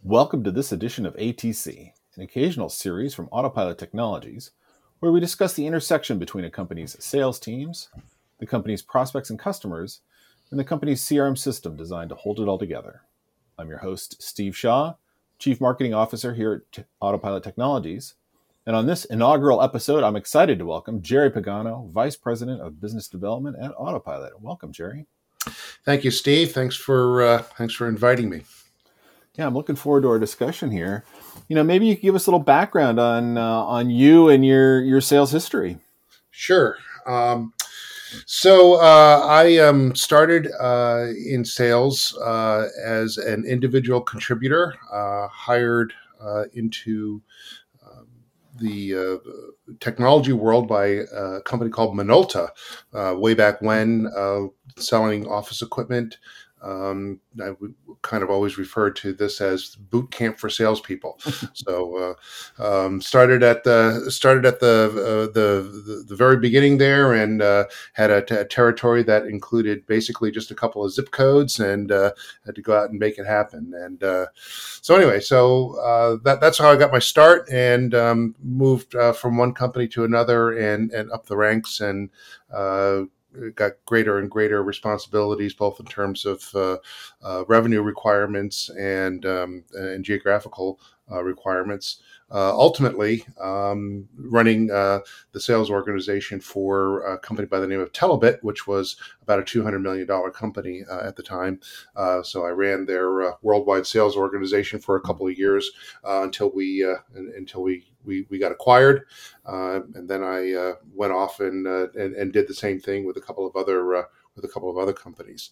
Welcome to this edition of ATC, an occasional series from Autopilot Technologies, where we discuss the intersection between a company's sales teams, the company's prospects and customers, and the company's CRM system designed to hold it all together. I'm your host, Steve Shaw, Chief Marketing Officer here at Autopilot Technologies. And on this inaugural episode, I'm excited to welcome Jerry Pagano, Vice President of Business Development at Autopilot. Welcome, Jerry. Thank you, Steve. Thanks for inviting me. Yeah, I'm looking forward to our discussion here. Maybe you could give us a little background on you and your sales history. Sure. I started in sales as an individual contributor, hired into the technology world by a company called Minolta way back when, selling office equipment. I would kind of always refer to this as boot camp for salespeople. So started at the very beginning there, and had a territory that included basically just a couple of zip codes, and had to go out and make it happen. And that's how I got my start, and moved from one company to another, and up the ranks, and got greater and greater responsibilities, both in terms of revenue requirements and geographical requirements. Ultimately, running the sales organization for a company by the name of Telebit, which was about a $200 million company at the time. So I ran their worldwide sales organization for a couple of years until we got acquired, and then I went off and did the same thing with a couple of other companies.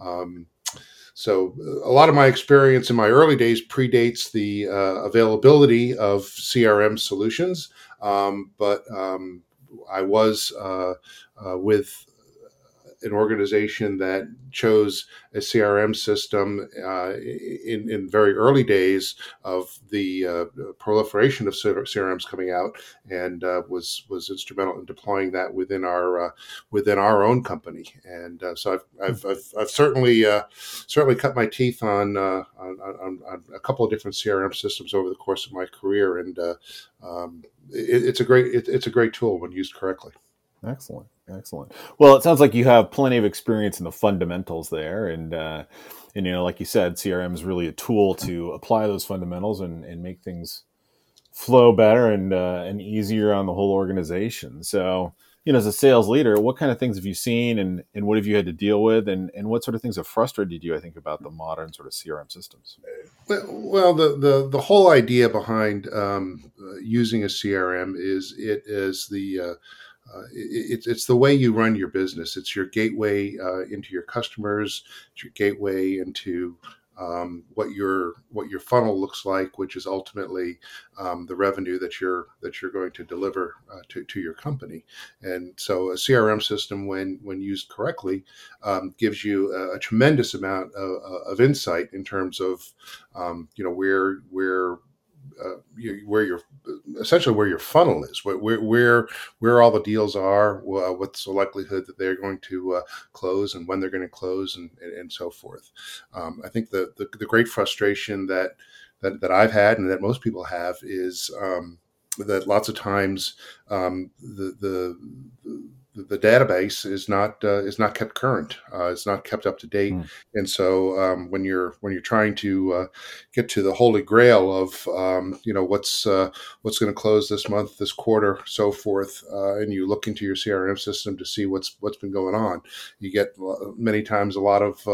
So a lot of my experience in my early days predates the availability of CRM solutions, but I was with an organization that chose a CRM system in very early days of the proliferation of CRMs coming out, and was instrumental in deploying that within our own company. And so I've certainly cut my teeth on a couple of different CRM systems over the course of my career, and it's a great tool when used correctly. Excellent. Well, it sounds like you have plenty of experience in the fundamentals there, and like you said, CRM is really a tool to apply those fundamentals and make things flow better and easier on the whole organization. So, as a sales leader, what kind of things have you seen, and what have you had to deal with, and what sort of things have frustrated you, I think, about the modern sort of CRM systems? Well, the whole idea behind using a CRM is it's the way you run your business. It's your gateway into your customers. It's your gateway into what your funnel looks like, which is ultimately the revenue that you're going to deliver to your company. And so, a CRM system, when used correctly, gives you a tremendous amount of insight in terms of where your funnel is, where all the deals are, what's the likelihood that they're going to close, and when they're going to close, and so forth. I think the great frustration that I've had, and that most people have, is that lots of times the database is not kept current. It's not kept up to date, and so when you're trying to get to the holy grail of what's going to close this month, this quarter, so forth, and you look into your CRM system to see what's been going on, you get many times a lot of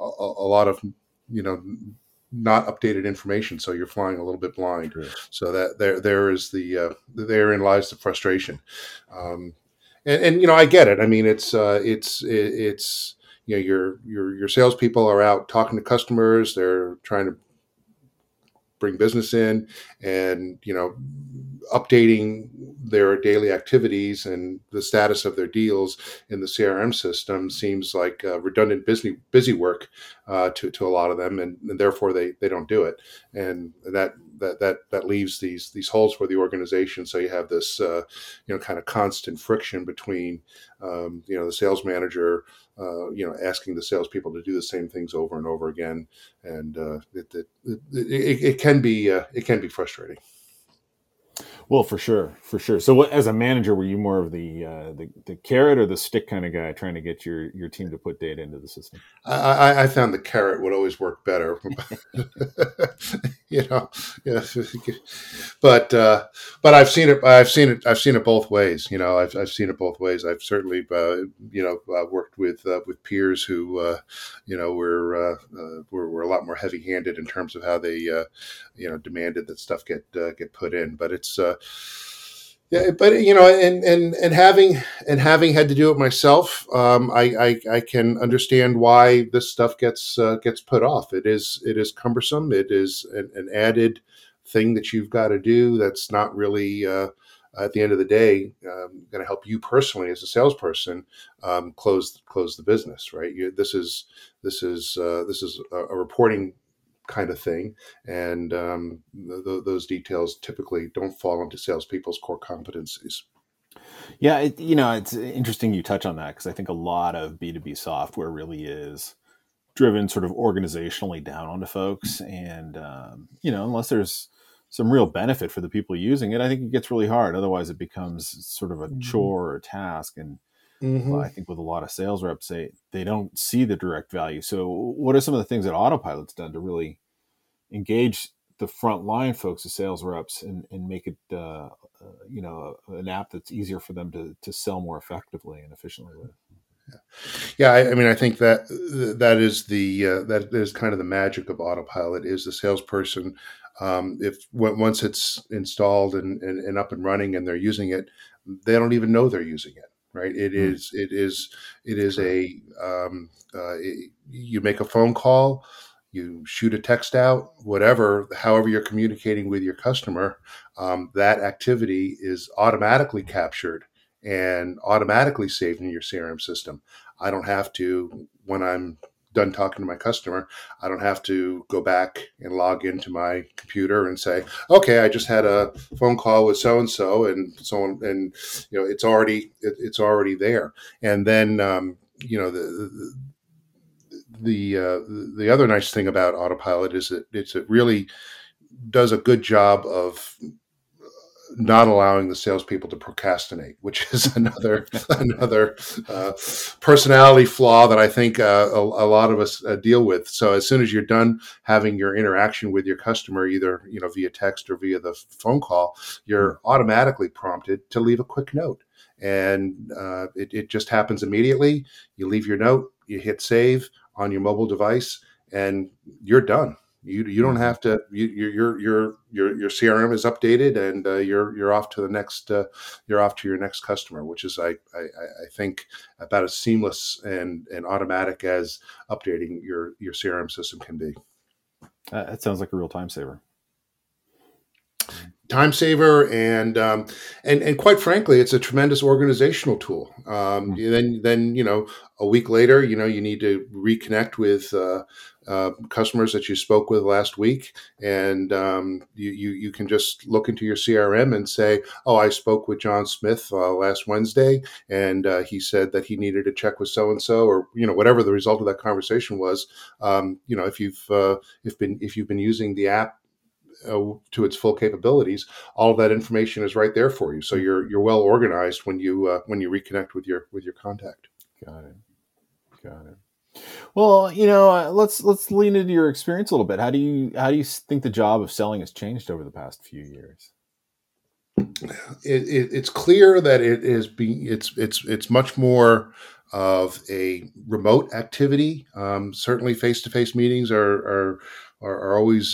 not updated information, so you're flying a little bit blind. Sure. So that therein lies the frustration. And I get it. I mean, it's your salespeople are out talking to customers. They're trying to bring business in, and updating their daily activities and the status of their deals in the CRM system seems like redundant busy work to a lot of them, and therefore they don't do it. And that that leaves these holes for the organization. So you have this kind of constant friction between the sales manager asking the salespeople to do the same things over and over again, and it can be frustrating. Well, for sure, for sure. So, as a manager, were you more of the carrot or the stick kind of guy, trying to get your team to put data into the system? I found the carrot would always work better, you know. Yeah. But I've seen it. I've seen it both ways. I've seen it both ways. I've certainly worked with peers who were a lot more heavy handed in terms of how they demanded that stuff get put in. But it's yeah, but and having had to do it myself, I can understand why this stuff gets put off. It is cumbersome. It is an added thing that you've got to do. That's not really at the end of the day going to help you personally as a salesperson close the business. Right? This is a reporting kind of thing, and those details typically don't fall into salespeople's core competencies. Yeah, it's interesting you touch on that, because I think a lot of B2B software really is driven sort of organizationally down onto folks, and unless there's some real benefit for the people using it, I think it gets really hard. Otherwise, it becomes sort of a chore or a task, and well, I think with a lot of sales reps, they don't see the direct value. So what are some of the things that Autopilot's done to really engage the frontline folks, the sales reps, and make it an app that's easier for them to sell more effectively and efficiently with? Yeah, I mean, I think that is kind of the magic of Autopilot, is the salesperson. If once it's installed and up and running and they're using it, they don't even know they're using it. Right? It is a you make a phone call, you shoot a text out, however you're communicating with your customer, that activity is automatically captured and automatically saved in your CRM system. I don't have to, when I'm done talking to my customer, I don't have to go back and log into my computer and say, okay, I just had a phone call with so and so on, and it's already there. And then the other nice thing about Autopilot is that it really does a good job of not allowing the salespeople to procrastinate, which is another personality flaw that I think a lot of us deal with. So as soon as you're done having your interaction with your customer, either via text or via the phone call, you're automatically prompted to leave a quick note, and it just happens immediately. You leave your note, you hit save on your mobile device, and you're done. You don't have to. Your CRM is updated, and you're off to the next. You're off to your next customer, which is I think about as seamless and automatic as updating your CRM system can be. That sounds like a real time saver. Time saver, and quite frankly, it's a tremendous organizational tool. Then a week later, you need to reconnect with customers that you spoke with last week, and you can just look into your CRM and say, oh, I spoke with John Smith last Wednesday, and he said that he needed to check with so and so, or whatever the result of that conversation was. If you've been using the app to its full capabilities, all of that information is right there for you. So you're well organized when you reconnect with your contact. Got it. Well, let's lean into your experience a little bit. How do you think the job of selling has changed over the past few years? It's clear that it's much more of a remote activity. Certainly, face-to-face meetings are always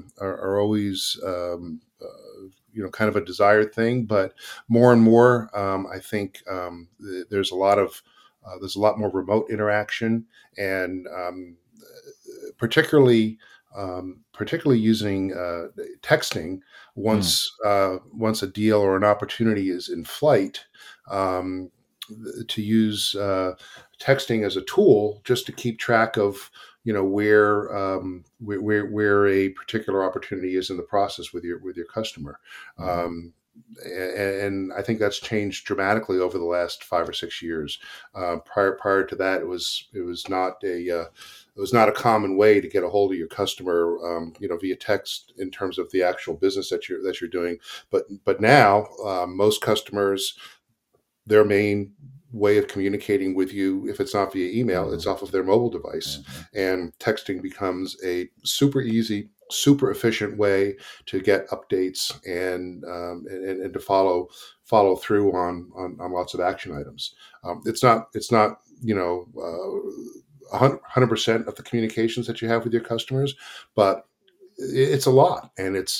kind of a desired thing, but more and more, I think there's a lot more remote interaction, and particularly using texting once a deal or an opportunity is in flight. To use texting as a tool just to keep track of where a particular opportunity is in the process with your customer. Mhm. And I think that's changed dramatically over the last 5 or 6 years. Prior to that, it was not a common way to get a hold of your customer, via text in terms of the actual business that you're doing. But now, most customers, their main way of communicating with you, if it's not via email, it's Mhm. off of their mobile device. Mhm. And texting becomes a super easy, super efficient way to get updates and to follow through on lots of action items. It's not 100% of the communications that you have with your customers, but it's a lot,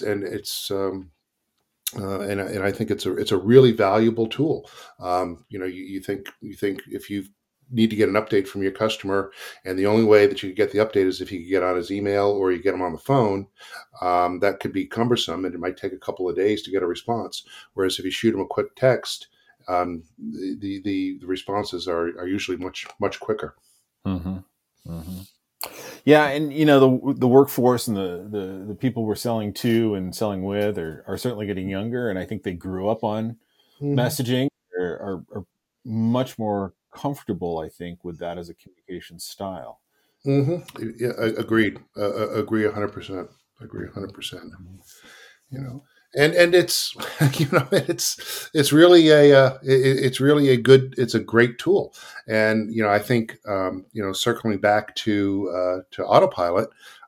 and I think it's a really valuable tool. You think if you need to get an update from your customer, and the only way that you can get the update is if you get on his email or you get him on the phone, that could be cumbersome, and it might take a couple of days to get a response. Whereas if you shoot him a quick text, the responses are usually much quicker. Mhm. Mhm. Yeah, and the workforce and the people we're selling to and selling with are certainly getting younger, and I think they grew up on Hmm. messaging, are much more comfortable, I think, with that as a communication style. Hmm. Yeah, agreed. Agree 100%. Agree Mhm. 100%. Mhm. you Yeah. know and it's it's really it's really a great tool. And I think, circling back to Autopilot,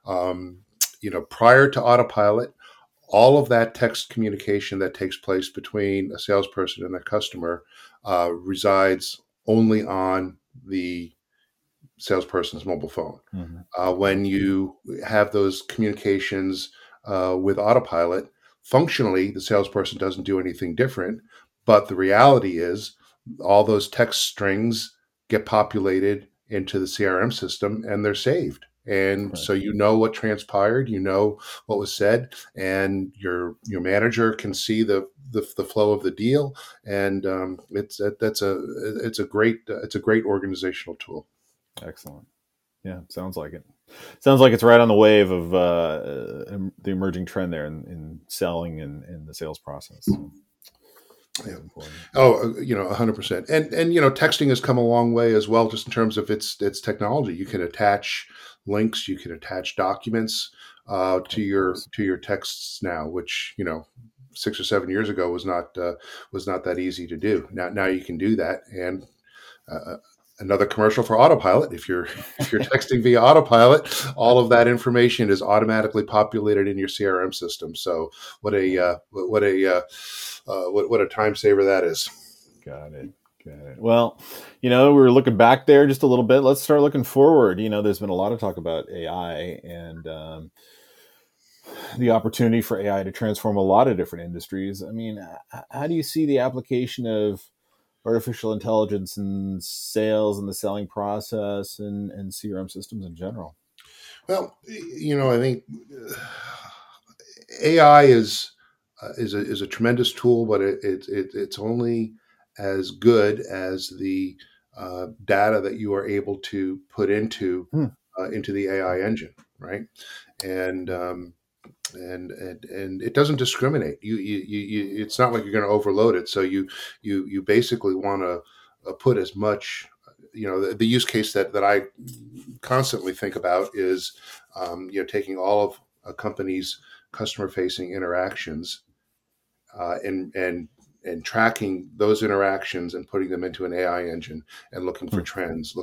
prior to Autopilot, all of that text communication that takes place between a salesperson and a customer resides only on the salesperson's mobile phone. Mhm. When That's true. you have those communications with Autopilot, functionally, the salesperson doesn't do anything different. But the reality is, all those text strings get populated into the CRM system and they're saved. And Right. so you know what transpired, you know what was said, and your manager can see the flow of the deal. And it's a great organizational tool. Excellent. Yeah, sounds like it. Sounds like it's right on the wave of the emerging trend there in selling and in the sales process. So Yeah. very important. Oh, 100%. And texting has come a long way as well, just in terms of its technology. You can attach links, you can attach documents Of to your course. to your texts now, which 6 or 7 years ago was not that easy to do. Now you can do that. And uh, another commercial for Autopilot. If you're if you're texting via Autopilot, all of that information is automatically populated in your CRM system. So what a time saver that is. Got it. Got it. Well, we were looking back there just a little bit. Let's start looking forward. There's been a lot of talk about AI and the opportunity for AI to transform a lot of different industries. I mean, how do you see the application of artificial intelligence in sales and the selling process and CRM systems in general? Well, I think AI is a tremendous tool, but it's only as good as the data that you are able to put Hmm. into the AI engine, right? And and it doesn't discriminate. It's not like you're going to overload it. So you basically want to put as much. The use case that I constantly think about is, taking all of a company's customer facing interactions, and tracking those interactions and putting them into an AI engine and looking for Hmm. trends,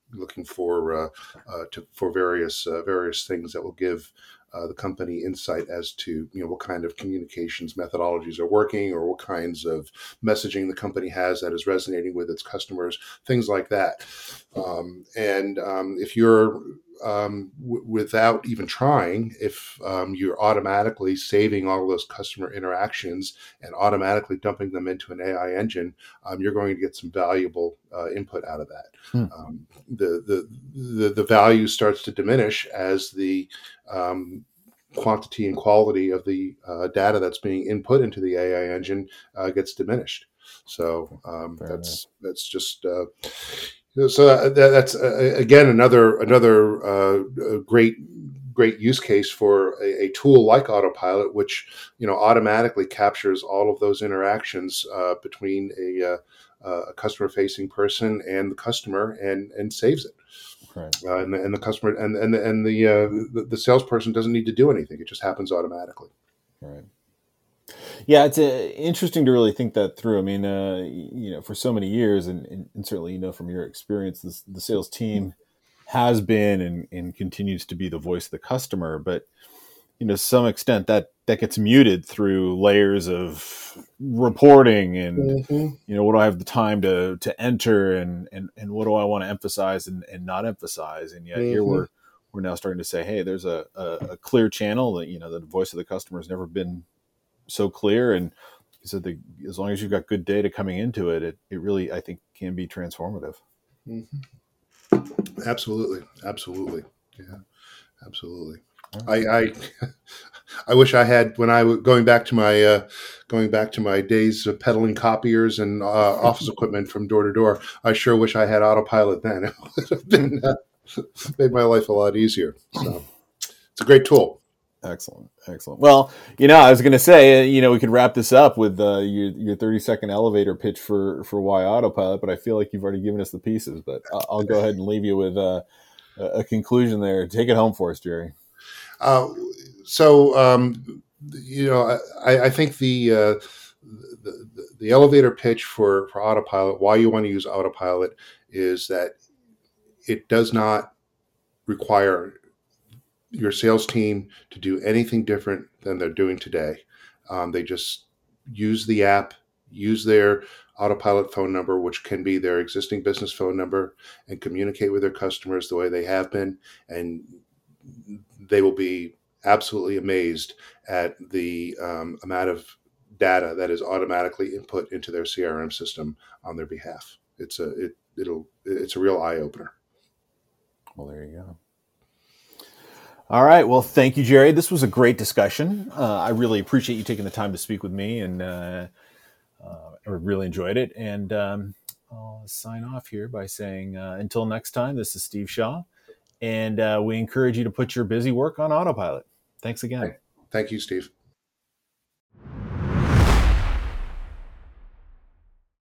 for various things that will give the company insight as to what kind of communications methodologies are working, or what kinds of messaging the company has that is resonating with its customers, things like that. And if you're without even trying, if you're automatically saving all of those customer interactions and automatically dumping them into an AI engine, you're going to get some valuable input out of that. Hmm. The value starts to diminish as the quantity and quality of the data that's being input into the AI engine gets diminished. So Fair enough. that's just So that's again another great use case for a tool like Autopilot, which automatically captures all of those interactions between a customer facing person and the customer and saves it. Right. And the customer and the salesperson doesn't need to do anything; it just happens automatically. Right. Yeah, it's interesting to really think that through. I mean, for so many years, and certainly, from your experience, the sales team has been and continues to be the voice of the customer. But, to some extent, that gets muted through layers of reporting and, Mm-hmm. what do I have the time to enter and what do I want to emphasize and not emphasize. And yet here Mm-hmm. we're now starting to say, hey, there's a clear channel that, the voice of the customer has never been so clear, and so as long as you've got good data coming into it, it really, I think, can be transformative. Mm-hmm. Absolutely, yeah, absolutely. Right. I wish I had when I was going back to my days of peddling copiers and office equipment from door to door. I sure wish I had Autopilot then. It would have been made my life a lot easier. So it's a great tool. Excellent. Well, I was going to say, we could wrap this up with your 30-second elevator pitch for why Autopilot, but I feel like you've already given us the pieces. But I'll go ahead and leave you with a conclusion there. Take it home for us, Jerry. I think the elevator pitch for Autopilot, why you want to use Autopilot, is that it does not require your sales team to do anything different than they're doing today. They just use the app, use their Autopilot phone number, which can be their existing business phone number, and communicate with their customers the way they have been. And they will be absolutely amazed at the amount of data that is automatically input into their CRM system on their behalf. It's a real eye opener. Well, there you go. All right. Well, thank you, Jerry. This was a great discussion. I really appreciate you taking the time to speak with me, and I really enjoyed it. And I'll sign off here by saying, until next time, this is Steve Shaw, and we encourage you to put your busy work on Autopilot. Thanks again. Thank you, Steve.